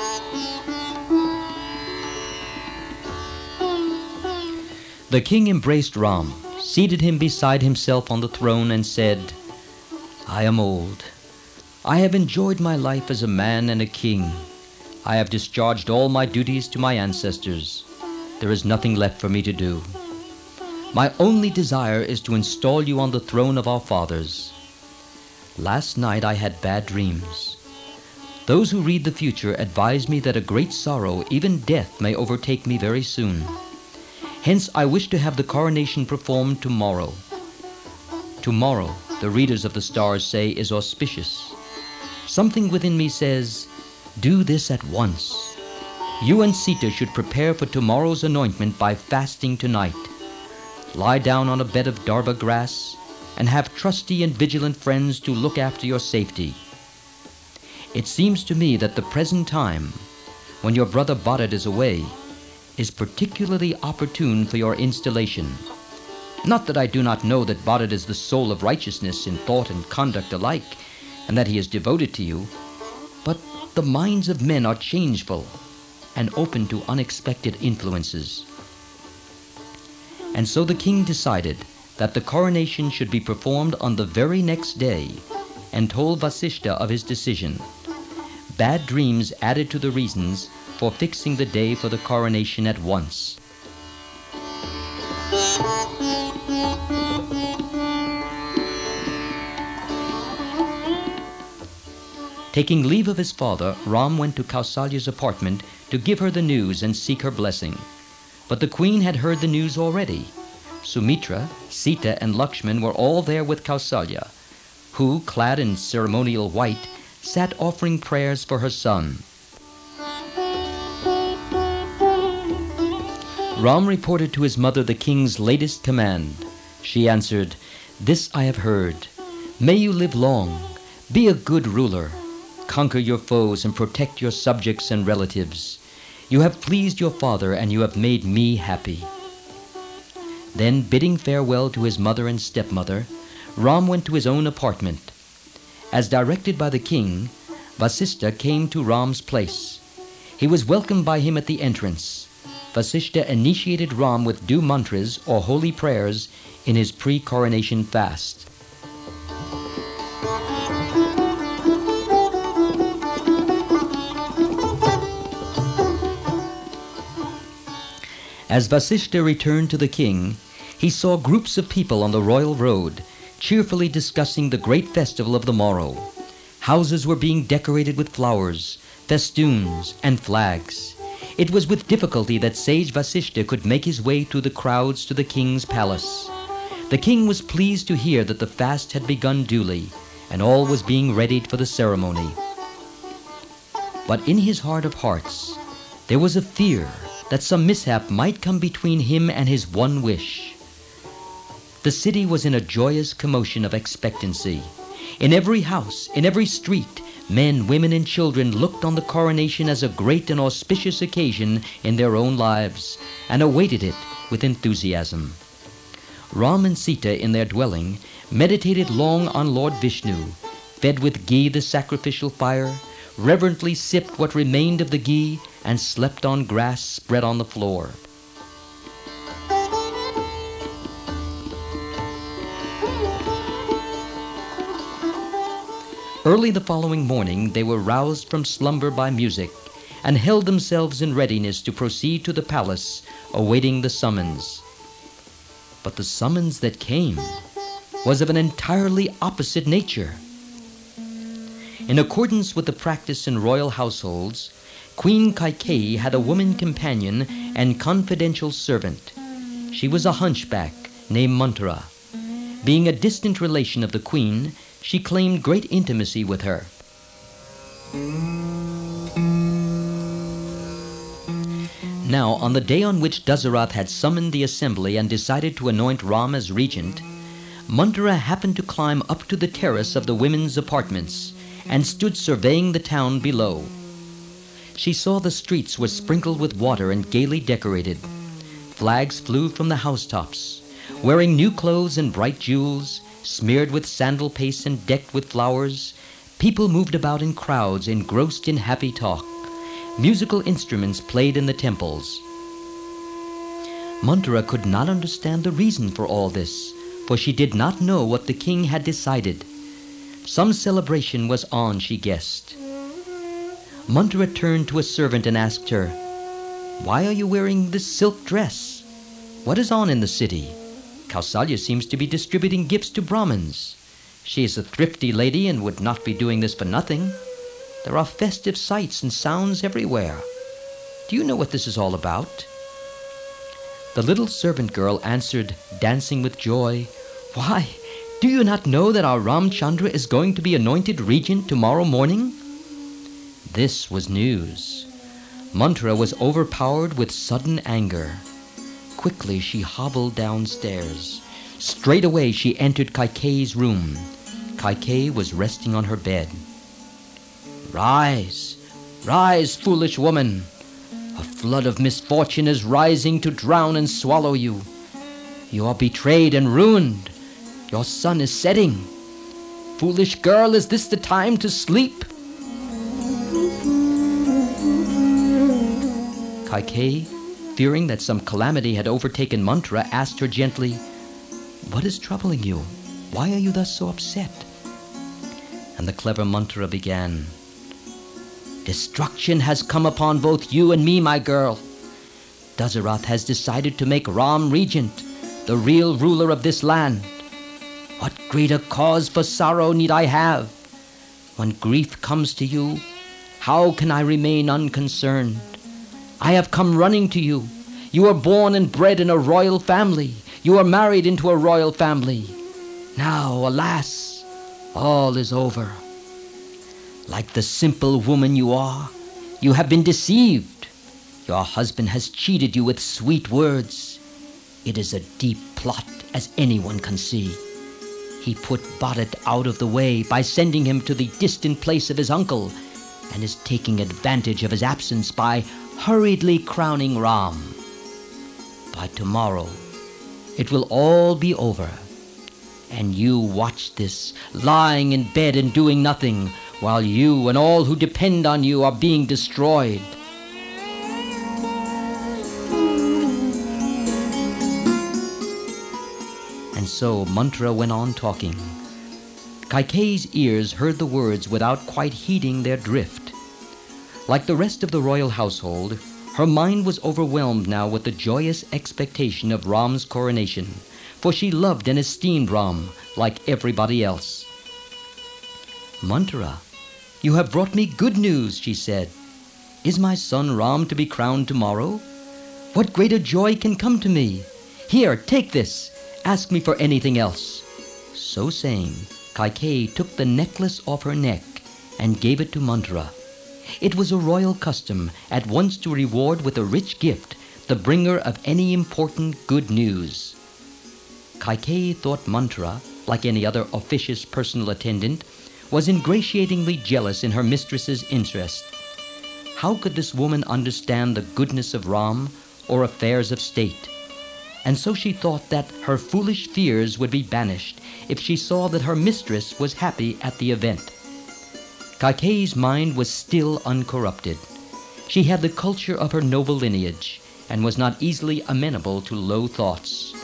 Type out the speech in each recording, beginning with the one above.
The king embraced Ram, seated him beside himself on the throne, and said, "I am old. I have enjoyed my life as a man and a king. I have discharged all my duties to my ancestors. There is nothing left for me to do. My only desire is to install you on the throne of our fathers. Last night I had bad dreams. Those who read the future advise me that a great sorrow, even death, may overtake me very soon. Hence I wish to have the coronation performed tomorrow. Tomorrow, the readers of the stars say, is auspicious. Something within me says, do this at once. You and Sita should prepare for tomorrow's anointment by fasting tonight. Lie down on a bed of darba grass and have trusty and vigilant friends to look after your safety. It seems to me that the present time, when your brother Bharat is away, is particularly opportune for your installation. Not that I do not know that Bharat is the soul of righteousness in thought and conduct alike, and that he is devoted to you, but the minds of men are changeful and open to unexpected influences. And so the king decided that the coronation should be performed on the very next day, and told Vasishtha of his decision. Bad dreams added to the reasons for fixing the day for the coronation at once. Taking leave of his father, Ram went to Kausalya's apartment to give her the news and seek her blessing. But the queen had heard the news already. Sumitra, Sita, and Lakshman were all there with Kausalya, who, clad in ceremonial white, sat offering prayers for her son. Ram reported to his mother the king's latest command. She answered, "This I have heard. May you live long. Be a good ruler. Conquer your foes and protect your subjects and relatives. You have pleased your father and you have made me happy." Then, bidding farewell to his mother and stepmother, Ram went to his own apartment. As directed by the king, Vasishtha came to Ram's place. He was welcomed by him at the entrance. Vasishtha initiated Ram with due mantras or holy prayers in his pre-coronation fast. As Vasishtha returned to the king, he saw groups of people on the royal road, cheerfully discussing the great festival of the morrow. Houses were being decorated with flowers, festoons, and flags. It was with difficulty that sage Vasishtha could make his way through the crowds to the king's palace. The king was pleased to hear that the fast had begun duly, and all was being readied for the ceremony. But in his heart of hearts, there was a fear that some mishap might come between him and his one wish. The city was in a joyous commotion of expectancy. In every house, in every street, men, women, and children looked on the coronation as a great and auspicious occasion in their own lives, and awaited it with enthusiasm. Ram and Sita in their dwelling meditated long on Lord Vishnu, fed with ghee the sacrificial fire, reverently sipped what remained of the ghee, and slept on grass spread on the floor. Early the following morning they were roused from slumber by music, and held themselves in readiness to proceed to the palace, awaiting the summons. But the summons that came was of an entirely opposite nature. In accordance with the practice in royal households, Queen Kaikeyi had a woman companion and confidential servant. She was a hunchback named Manthara. Being a distant relation of the queen, she claimed great intimacy with her. Now, on the day on which Dasarath had summoned the assembly and decided to anoint Ram as regent, Manthara happened to climb up to the terrace of the women's apartments and stood surveying the town below. She saw the streets were sprinkled with water and gaily decorated. Flags flew from the housetops. Wearing new clothes and bright jewels, smeared with sandal paste and decked with flowers, people moved about in crowds engrossed in happy talk. Musical instruments played in the temples. Manthara could not understand the reason for all this, for she did not know what the king had decided. Some celebration was on, she guessed. Manthara turned to a servant and asked her, "Why are you wearing this silk dress? What is on in the city? Kausalya seems to be distributing gifts to Brahmins. She is a thrifty lady and would not be doing this for nothing. There are festive sights and sounds everywhere. Do you know what this is all about?" The little servant girl answered, dancing with joy, "Why, do you not know that our Ramchandra is going to be anointed regent tomorrow morning?" This was news. Manthara was overpowered with sudden anger. Quickly she hobbled downstairs. Straight away she entered Kaikeyi's room. Kaikeyi was resting on her bed. "Rise, rise, foolish woman! A flood of misfortune is rising to drown and swallow you. You are betrayed and ruined. Your sun is setting. Foolish girl, is this the time to sleep?" Kaikeyi, fearing that some calamity had overtaken Manthara, asked her gently, "What is troubling you? Why are you thus so upset?" And the clever Manthara began, "Destruction has come upon both you and me, my girl. Dasarath has decided to make Ram regent, the real ruler of this land. What greater cause for sorrow need I have? When grief comes to you, how can I remain unconcerned? I have come running to you. You are born and bred in a royal family. You are married into a royal family. Now, alas, all is over. Like the simple woman you are, you have been deceived. Your husband has cheated you with sweet words. It is a deep plot, as anyone can see. He put Bharat out of the way by sending him to the distant place of his uncle, and is taking advantage of his absence by hurriedly crowning Ram. By tomorrow, it will all be over, and you watch this, lying in bed and doing nothing, while you and all who depend on you are being destroyed." And so Manthara went on talking. Kaikeyi's ears heard the words without quite heeding their drift. Like the rest of the royal household, her mind was overwhelmed now with the joyous expectation of Ram's coronation, for she loved and esteemed Ram like everybody else. "Manthara, you have brought me good news," she said. "Is my son Ram to be crowned tomorrow? What greater joy can come to me? Here, take this. Ask me for anything else." So saying, Kaikeyi took the necklace off her neck and gave it to Manthara. It was a royal custom at once to reward with a rich gift the bringer of any important good news. Kaikeyi thought Manthara, like any other officious personal attendant, was ingratiatingly jealous in her mistress's interest. How could this woman understand the goodness of Ram or affairs of state? And so she thought that her foolish fears would be banished if she saw that her mistress was happy at the event. Kaikeyi's mind was still uncorrupted. She had the culture of her noble lineage and was not easily amenable to low thoughts.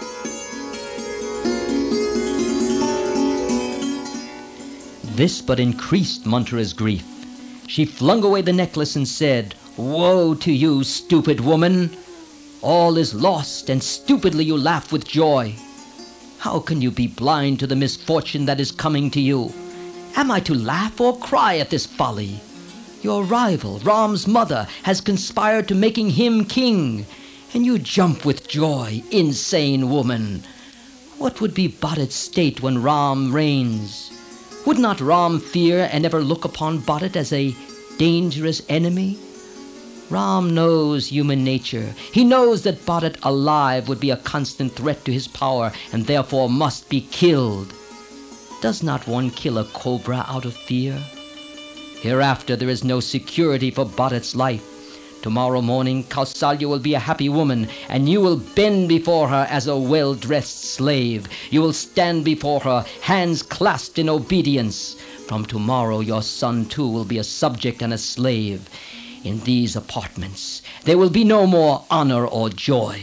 This but increased Manthara's grief. She flung away the necklace and said, "Woe to you, stupid woman! All is lost, and stupidly you laugh with joy. How can you be blind to the misfortune that is coming to you? Am I to laugh or cry at this folly? Your rival, Ram's mother, has conspired to making him king, and you jump with joy, insane woman. What would be Bharat's state when Ram reigns? Would not Ram fear and ever look upon Bharat as a dangerous enemy? Ram knows human nature. He knows that Bharat alive would be a constant threat to his power and therefore must be killed. Does not one kill a cobra out of fear? Hereafter there is no security for Bharat's life. Tomorrow morning Kausalya will be a happy woman, and you will bend before her as a well-dressed slave. You will stand before her, hands clasped in obedience. From tomorrow your son too will be a subject and a slave. In these apartments there will be no more honor or joy.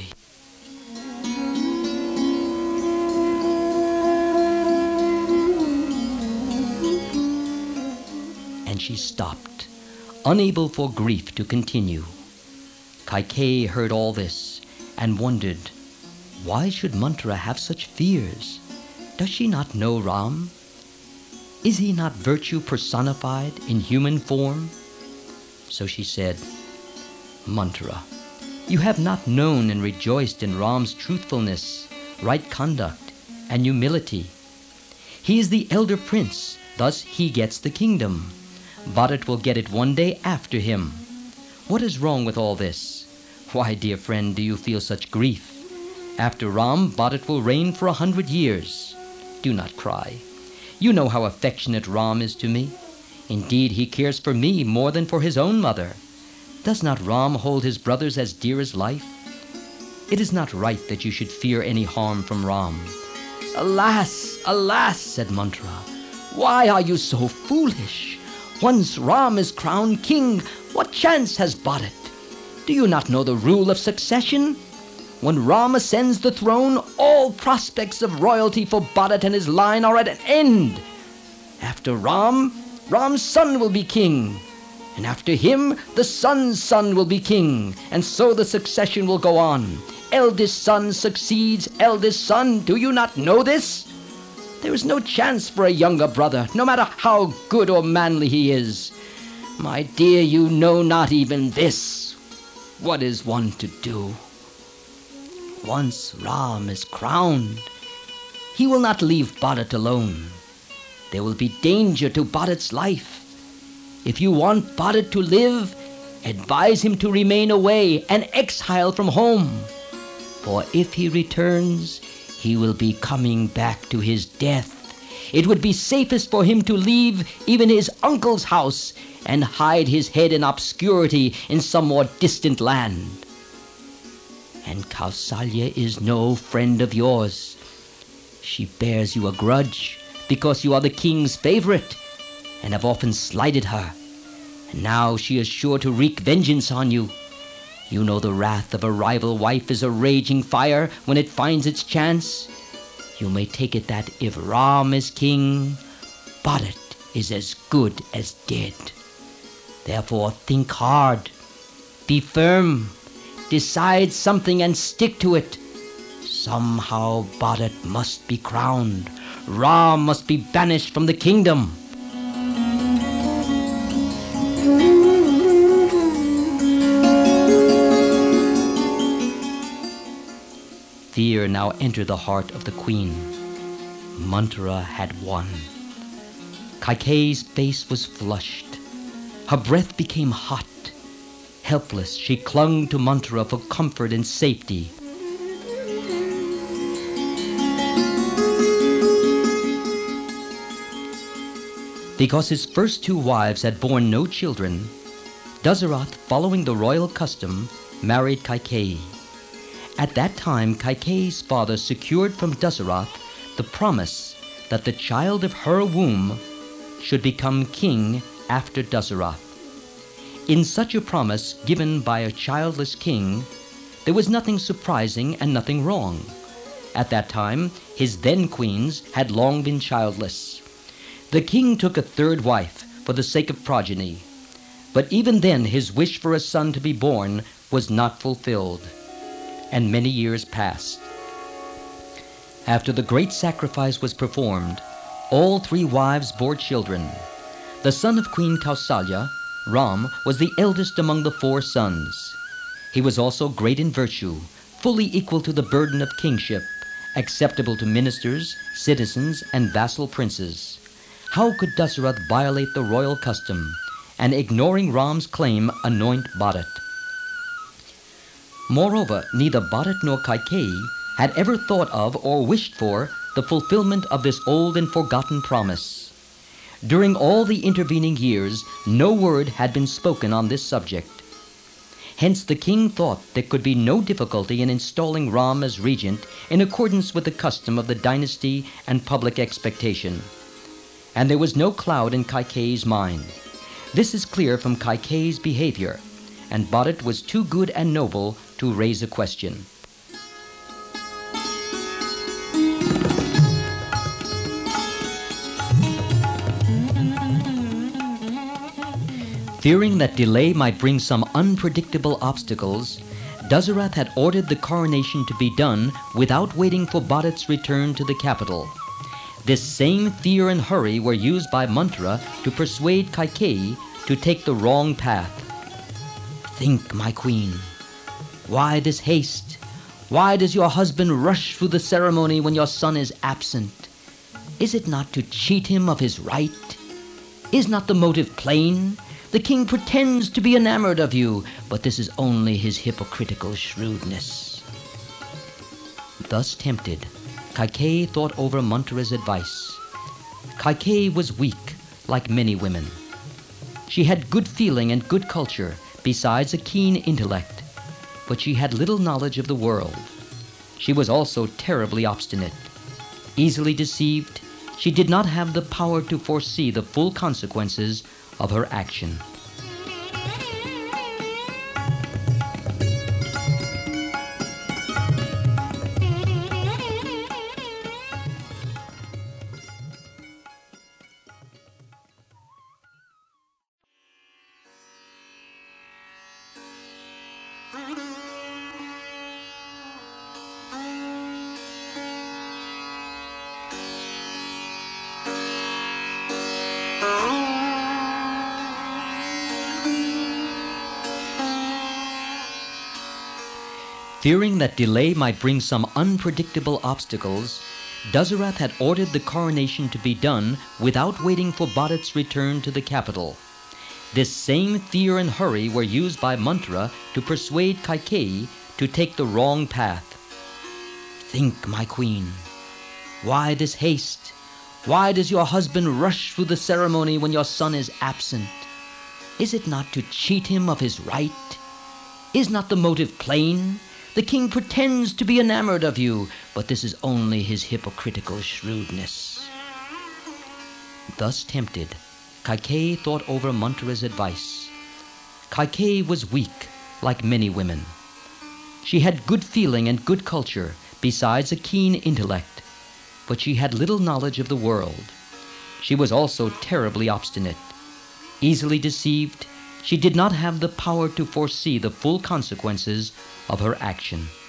And she stopped, unable for grief to continue. Kaikeyi heard all this and wondered, why should Manthara have such fears? Does she not know Ram? Is he not virtue personified in human form? So she said, Manthara, you have not known and rejoiced in Ram's truthfulness, right conduct, and humility. He is the elder prince, thus he gets the kingdom. Bharat will get it one day after him. What is wrong with all this? Why, dear friend, do you feel such grief? After Ram, Bharat will reign for 100 years. Do not cry. You know how affectionate Ram is to me. Indeed, he cares for me more than for his own mother. Does not Ram hold his brothers as dear as life? It is not right that you should fear any harm from Ram. Alas, alas, said Manthara, why are you so foolish? Once Ram is crowned king, what chance has Bharat? Do you not know the rule of succession? When Ram ascends the throne, all prospects of royalty for Bharat and his line are at an end. After Ram, Ram's son will be king. And after him, the son's son will be king. And so the succession will go on. Eldest son succeeds eldest son. Do you not know this? There is no chance for a younger brother, no matter how good or manly he is. My dear, you know not even this. What is one to do? Once Ram is crowned, he will not leave Bharat alone. There will be danger to Bharat's life. If you want Bharat to live, advise him to remain away, an exile from home. For if he returns, he will be coming back to his death. It would be safest for him to leave even his uncle's house and hide his head in obscurity in some more distant land. And Kausalya is no friend of yours. She bears you a grudge because you are the king's favorite and have often slighted her. And now she is sure to wreak vengeance on you. You know the wrath of a rival wife is a raging fire when it finds its chance. You may take it that if Ram is king, Bharat is as good as dead. Therefore think hard, be firm, decide something and stick to it. Somehow Bharat must be crowned. Ram must be banished from the kingdom. Fear now entered the heart of the queen. Manthara had won. Kaikeyi's face was flushed. Her breath became hot. Helpless, she clung to Manthara for comfort and safety. Because his first two wives had borne no children, Dasarath, following the royal custom, married Kaikeyi. At that time, Kaikeyi's father secured from Dasarath the promise that the child of her womb should become king after Dasarath. In such a promise given by a childless king, there was nothing surprising and nothing wrong. At that time, his then queens had long been childless. The king took a third wife for the sake of progeny, but even then his wish for a son to be born was not fulfilled. And many years passed. After the great sacrifice was performed, all three wives bore children. The son of Queen Kausalya, Ram, was the eldest among the 4 sons. He was also great in virtue, fully equal to the burden of kingship, acceptable to ministers, citizens, and vassal princes. How could Dasarath violate the royal custom and, ignoring Ram's claim, anoint Bharat? Moreover, neither Bharat nor Kaikeyi had ever thought of or wished for the fulfillment of this old and forgotten promise. During all the intervening years, no word had been spoken on this subject. Hence the king thought there could be no difficulty in installing Ram as regent in accordance with the custom of the dynasty and public expectation. And there was no cloud in Kaikeyi's mind. This is clear from Kaikeyi's behavior, and Bharat was too good and noble to raise a question. Fearing that delay might bring some unpredictable obstacles, Dasarath had ordered the coronation to be done without waiting for Bharat's return to the capital. This same fear and hurry were used by Manthara to persuade Kaikeyi to take the wrong path. Think, my queen. Why this haste? Why does your husband rush through the ceremony when your son is absent? Is it not to cheat him of his right? Is not the motive plain? The king pretends to be enamored of you, but this is only his hypocritical shrewdness. Thus tempted, Kaikeyi thought over Manthara's advice. Kaikeyi was weak, like many women. She had good feeling and good culture, besides a keen intellect, but she had little knowledge of the world. She was also terribly obstinate. Easily deceived, she did not have the power to foresee the full consequences of her action. Fearing that delay might bring some unpredictable obstacles, Dasarath had ordered the coronation to be done without waiting for Bharat's return to the capital. This same fear and hurry were used by Manthara to persuade Kaikeyi to take the wrong path. Think, my queen. Why this haste? Why does your husband rush through the ceremony when your son is absent? Is it not to cheat him of his right? Is not the motive plain? The king pretends to be enamored of you, but this is only his hypocritical shrewdness. Thus tempted, Kaikeyi thought over Manthara's advice. Kaikeyi was weak, like many women. She had good feeling and good culture, besides a keen intellect, but she had little knowledge of the world. She was also terribly obstinate. Easily deceived, she did not have the power to foresee the full consequences of her action.